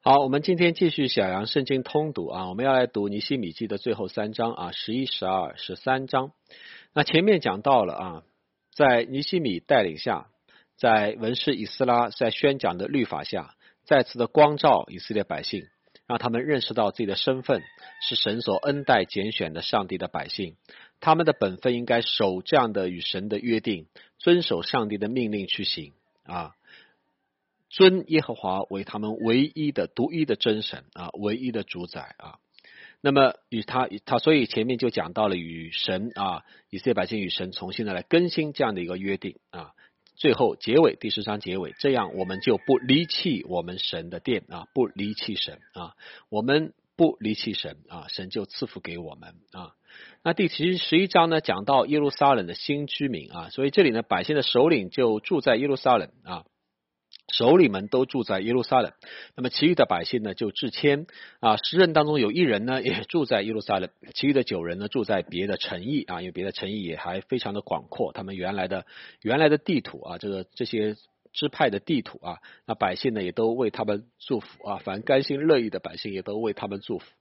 好，我们今天继续小杨圣经通读啊，我们要来读尼希米记的最后3章啊，11、12、13章。那前面讲到了啊，在尼希米带领下，在文士以斯拉在宣讲的律法下，再次的光照以色列百姓，让他们认识到自己的身份是神所恩待拣选的上帝的百姓，他们的本分应该守这样的与神的约定，遵守上帝的命令去行啊。尊耶和华为他们唯一的独一的真神啊，唯一的主宰啊。那么与他所以前面就讲到了与神啊，以色列百姓与神重新的来更新这样的一个约定啊。最后结尾第10章结尾，这样我们就不离弃我们神的殿啊，不离弃神啊，我们不离弃神啊，神就赐福给我们啊。那第11章呢，讲到耶路撒冷的新居民啊，所以这里呢，百姓的首领就住在耶路撒冷啊。首领们都住在耶路撒冷，那么其余的百姓呢就置迁啊，10人当中有1人呢也住在耶路撒冷，其余的9人呢住在别的城邑啊，因为别的城邑也还非常的广阔，他们原来的地土啊，这些支派的地土啊，那百姓呢也都为他们祝福啊，凡甘心乐意的百姓也都为他们祝福。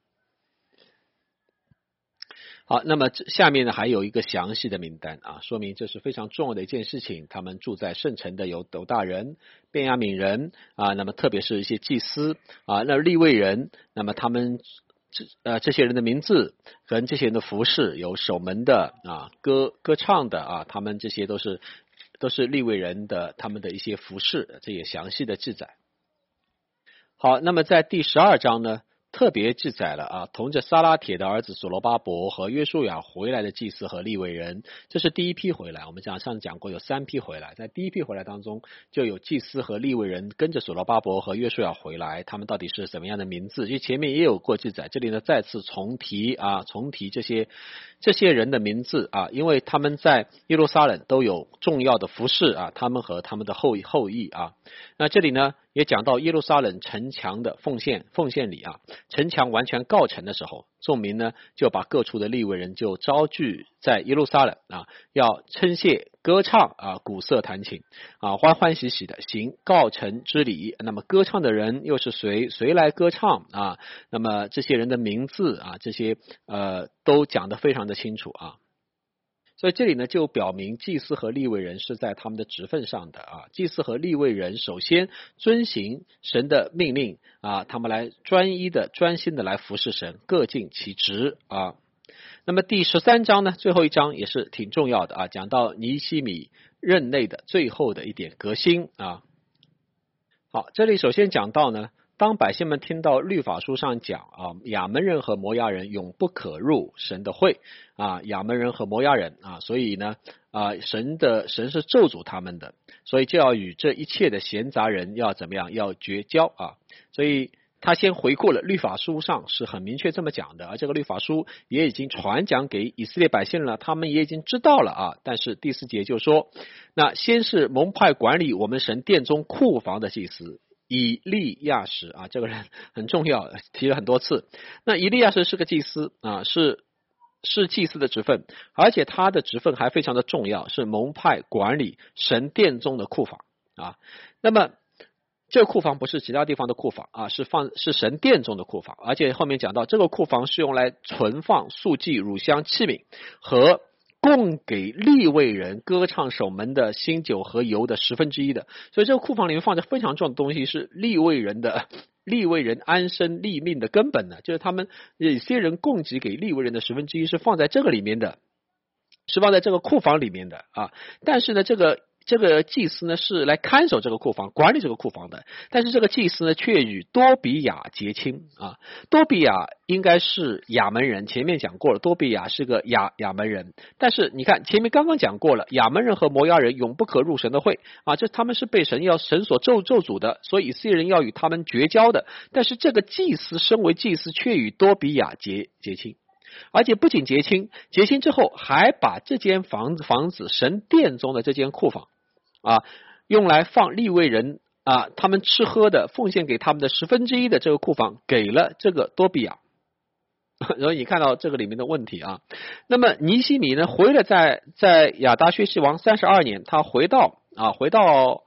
好，那么下面呢还有一个详细的名单啊，说明这是非常重要的一件事情。他们住在圣城的有犹大人、便雅悯人啊，那么特别是一些祭司啊，那利未人，那么他们这些人的名字跟这些人的服饰，有守门的啊，歌唱的啊，他们这些都是利未人的他们的一些服饰，这也详细的记载。好，那么在第12章呢，特别记载了啊，同着撒拉铁的儿子所罗巴伯和约书亚回来的祭司和利未人，这是第一批回来。我们上次讲过有3批回来，在第一批回来当中，就有祭司和利未人跟着所罗巴伯和约书亚回来，他们到底是什么样的名字？因为前面也有过记载，这里呢再次重提这些人的名字啊，因为他们在耶路撒冷都有重要的服饰啊，他们和他们的后裔啊。那这里呢也讲到耶路撒冷城墙的奉献礼啊，城墙完全告成的时候，众民呢就把各处的利未人就招聚在耶路撒冷啊，要称谢歌唱啊，鼓瑟弹琴啊，欢欢喜喜的行告成之礼。那么歌唱的人又是谁来歌唱啊？那么这些人的名字啊，这些都讲得非常的清楚啊。所以这里呢就表明祭司和利未人是在他们的职分上的啊，祭司和利未人首先遵行神的命令啊，他们来专心的来服侍神，各尽其职啊。那么第13章呢，最后一章也是挺重要的啊，讲到尼希米任内的最后的一点革新啊。好，这里首先讲到呢，当百姓们听到律法书上讲啊，亚扪人和摩押人永不可入神的会啊，亚扪人和摩押人啊，所以呢神是咒诅他们的，所以就要与这一切的闲杂人要怎么样，要绝交啊。所以他先回顾了律法书上是很明确这么讲的，而这个律法书也已经传讲给以色列百姓了，他们也已经知道了啊。但是第4节就说，那先是蒙派管理我们神殿中库房的祭司以利亚实啊，这个人很重要，提了很多次。那以利亚实是个祭司啊，是祭司的职分，而且他的职分还非常的重要，是蒙派管理神殿中的库房啊。那么这个库房不是其他地方的库房啊，是神殿中的库房，而且后面讲到这个库房是用来存放素祭、乳香器皿和供给利未人歌唱守门的新酒和油的1/10的，所以这个库房里面放着非常重要的东西，是利未人安身立命的根本呢，就是他们有些人供给给利未人的1/10是放在这个里面的，是放在这个库房里面的啊。但是呢，这个祭司呢是来看守这个库房，管理这个库房的，但是这个祭司呢却与多比亚结亲啊。多比亚应该是亚扪人，前面讲过了，多比亚是个亚扪人，但是你看前面刚刚讲过了，亚扪人和摩押人永不可入神的会啊，这他们是被神所咒诅的，所以以色列人要与他们绝交的。但是这个祭司身为祭司，却与多比亚结亲。而且不仅结亲之后，还把这间房子神殿中的这间库房啊，用来放利未人啊，他们吃喝的奉献给他们的1/10的这个库房给了这个多比亚。然后你看到这个里面的问题啊。那么尼希米呢，回了在亚达薛西王32年，他回到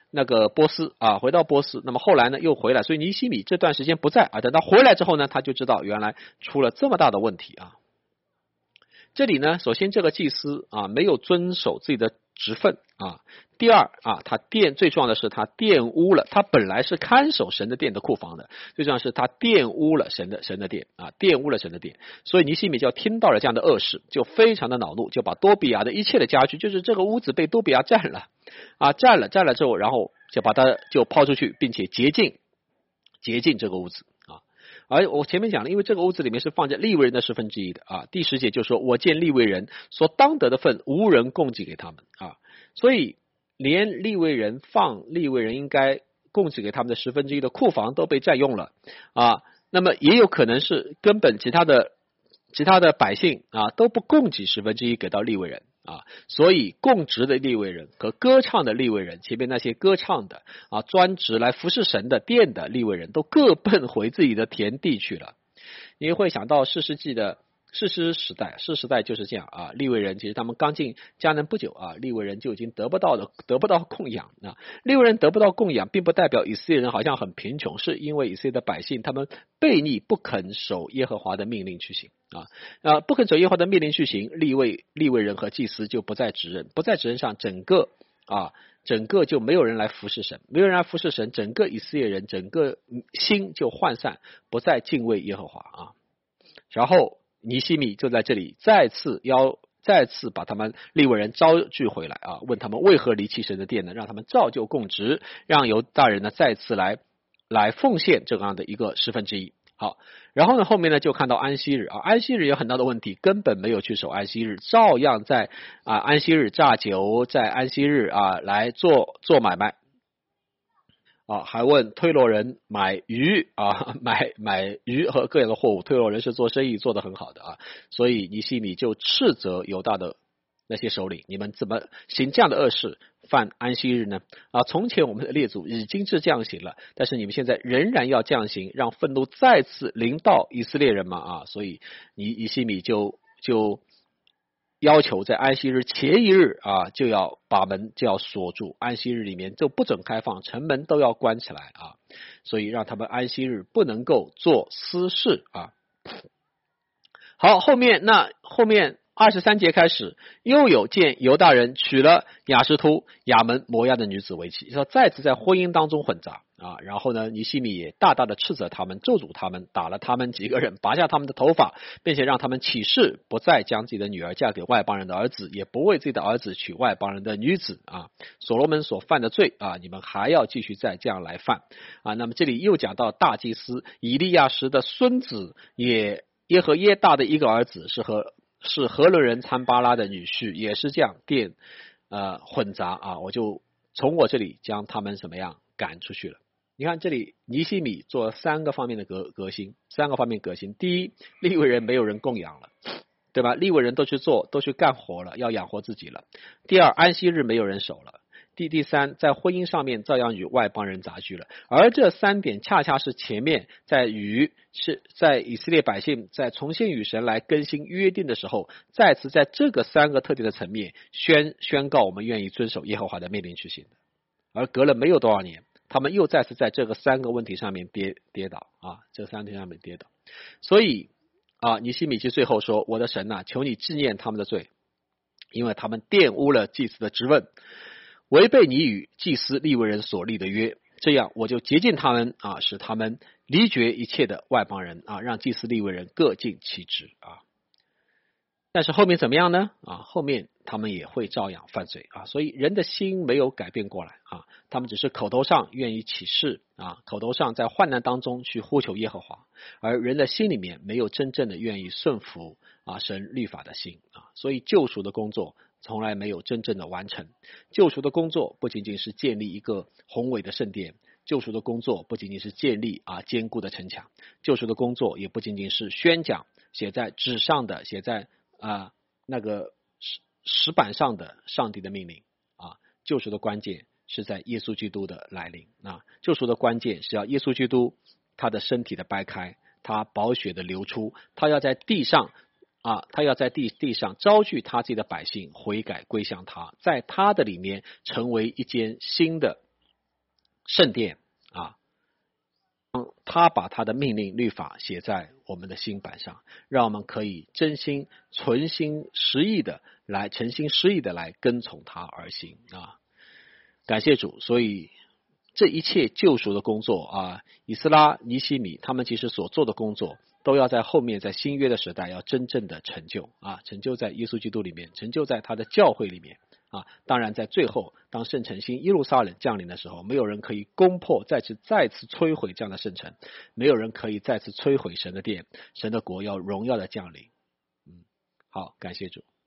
那个波斯啊，回到波斯，那么后来呢又回来，所以尼希米这段时间不在啊，等到回来之后呢，他就知道原来出了这么大的问题啊。这里呢，首先这个祭司啊没有遵守自己的职分啊，第二啊，最重要的是他玷污了，他本来是看守神的殿的库房的，最重要的是他玷污了神的殿啊，玷污了神的殿，所以尼希米就听到了这样的恶事，就非常的恼怒，就把多比亚的一切的家具，就是这个屋子被多比亚占了啊，占了之后，然后就把它就抛出去，并且洁净这个屋子。而我前面讲了，因为这个屋子里面是放着利未人的1/10的啊。第10节就说，我见利未人所当得的份，无人供给给他们啊。所以连利未人应该供给给他们的1/10的库房都被占用了啊。那么也有可能是根本其他的百姓啊都不供给1/10给到利未人啊，所以供职的利未人和歌唱的利未人，前面那些歌唱的啊，专职来服侍神的殿的利未人都各奔回自己的田地去了。你会想到士师时代就是这样啊，利未人其实他们刚进迦南不久啊，利未人就已经得不到供养啊。利未人得不到供养，并不代表以色列人好像很贫穷，是因为以色列的百姓他们悖逆，不肯守耶和华的命令去行啊，不肯守耶和华的命令去行，利未人和祭司就不在职任上，整个就没有人来服侍神，整个以色列人整个心就涣散，不再敬畏耶和华啊。然后尼希米就在这里再次把他们利未人招聚回来啊，问他们为何离弃神的殿呢？让他们照旧供职，让犹大人呢再次来奉献这样的一个1/10。好，然后呢后面呢就看到安息日啊，安息日有很大的问题，根本没有去守安息日，照样在安息日榨酒，在安息日来做买卖。还问推罗人买鱼买鱼和各样的货物，推罗人是做生意做得很好的啊，所以尼希米就斥责犹大的那些首领，你们怎么行这样的恶事，犯安息日呢？从前我们的列祖已经是这样行了，但是你们现在仍然要这样行，让愤怒再次临到以色列人嘛所以尼希米就要求在安息日前一日就要把门就要锁住，安息日里面就不准开放，城门都要关起来所以让他们安息日不能够做私事好，后面23节开始，又有见犹大人娶了雅什图、亚门、摩押的女子为妻，说再次在婚姻当中混杂然后呢，尼希米也大大的斥责他们，咒诅他们，打了他们几个人，拔下他们的头发，并且让他们起誓不再将自己的女儿嫁给外邦人的儿子，也不为自己的儿子娶外邦人的女子所罗门所犯的罪你们还要继续再这样来犯那么这里又讲到大祭司以利亚实的孙子耶和耶大的一个儿子是何伦人参巴拉的女婿，也是这样混杂我就从我这里将他们怎么样赶出去了。你看这里尼希米做3个方面的革新。第一，利未人没有人供养了，对吧？利未人都去干活了，要养活自己了。第二，安息日没有人守了。第三，在婚姻上面照样与外邦人杂居了。而这3点恰恰是前面是在以色列百姓在重新与神来更新约定的时候，再次在这个3个特定的层面宣告我们愿意遵守耶和华的命令去行的。而隔了没有多少年，他们又再次在这个3个问题上面跌倒这3点上面跌倒。所以尼希米记最后说，我的神求你纪念他们的罪，因为他们玷污了祭司的职分，违背你与祭司利未人所立的约，这样我就洁净他们使他们离绝一切的外邦人让祭司利未人各尽其职但是后面怎么样呢后面他们也会照样犯罪所以人的心没有改变过来他们只是口头上愿意起誓口头上在患难当中去呼求耶和华，而人的心里面没有真正的愿意顺服神律法的心所以救赎的工作从来没有真正的完成。救赎的工作不仅仅是建立一个宏伟的圣殿，救赎的工作不仅仅是建立坚固的城墙，救赎的工作也不仅仅是宣讲写在纸上的，写在那个石板上的上帝的命令救赎的关键是在耶稣基督的来临救赎的关键是要耶稣基督他的身体的掰开，他宝血的流出，他要在地上地上招聚他自己的百姓悔改归向他，在他的里面成为一间新的圣殿啊，他把他的命令律法写在我们的心板上，让我们可以诚心实意的来跟从他而行啊。感谢主，所以这一切救赎的工作啊，以斯拉、尼希米他们其实所做的工作，都要在后面在新约的时代要真正的成就啊，成就在耶稣基督里面，成就在他的教会里面啊。当然在最后，当圣城新耶路撒冷降临的时候，没有人可以攻破再次摧毁这样的圣城，没有人可以再次摧毁神的殿，神的国要荣耀的降临。好，感谢主。